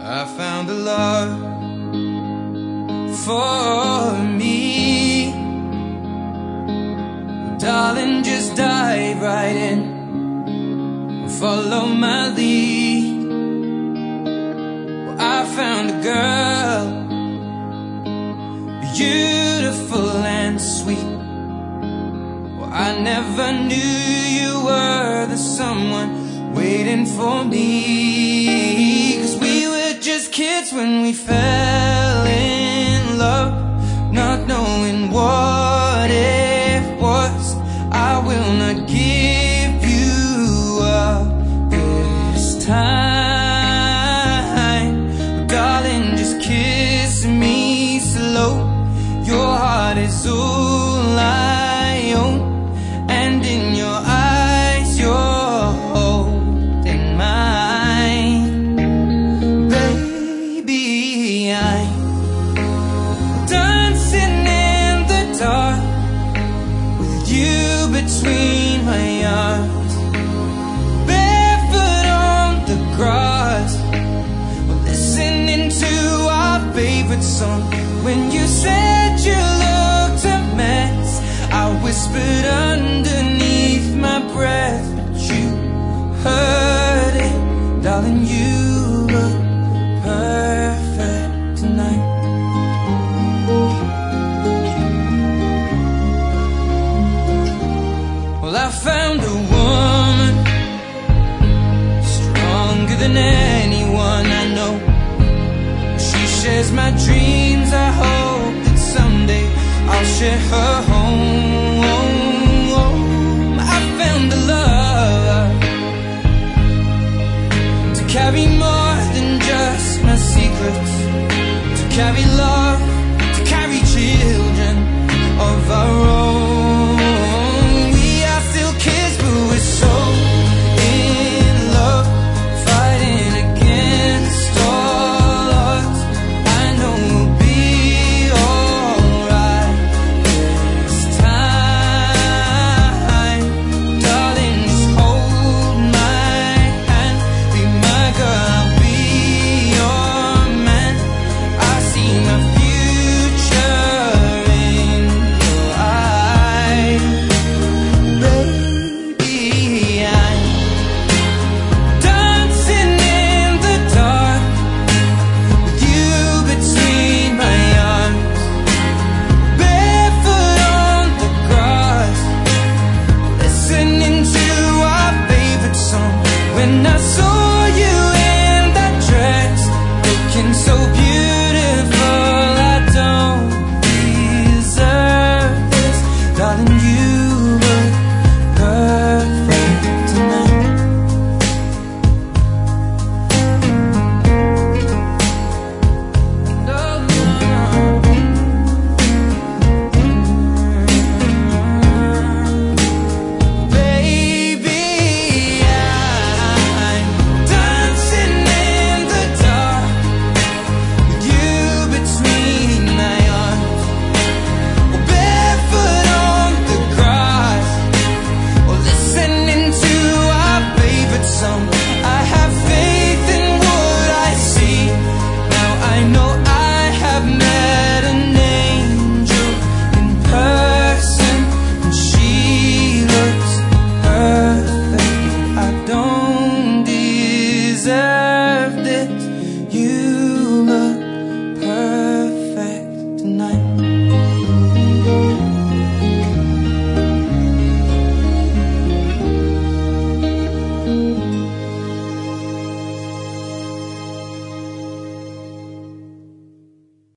I found a love for me. Darling, just dive right in and follow my lead. Well, I found a girl, beautiful and sweet. Well, I never knew you were the someone waiting for me. 'Cause we were just kids when we fell in love, not knowing what it was. I will not give you up this time. Darling, just kiss me slow. Your heart is all I own, and in your eyes you're holding mine. Baby, I'm dancing in the dark with you between my arms, barefoot on the grass. We're listening to our favorite song. When you said you looked a mess, I whispered underneath my breath, but you heard it. Darling, you look perfect tonight. Well, I found a woman stronger than anyone I know. She shares my dreams. I hope that someday I'll share her home. I found a love to carry more than just my secrets, to carry love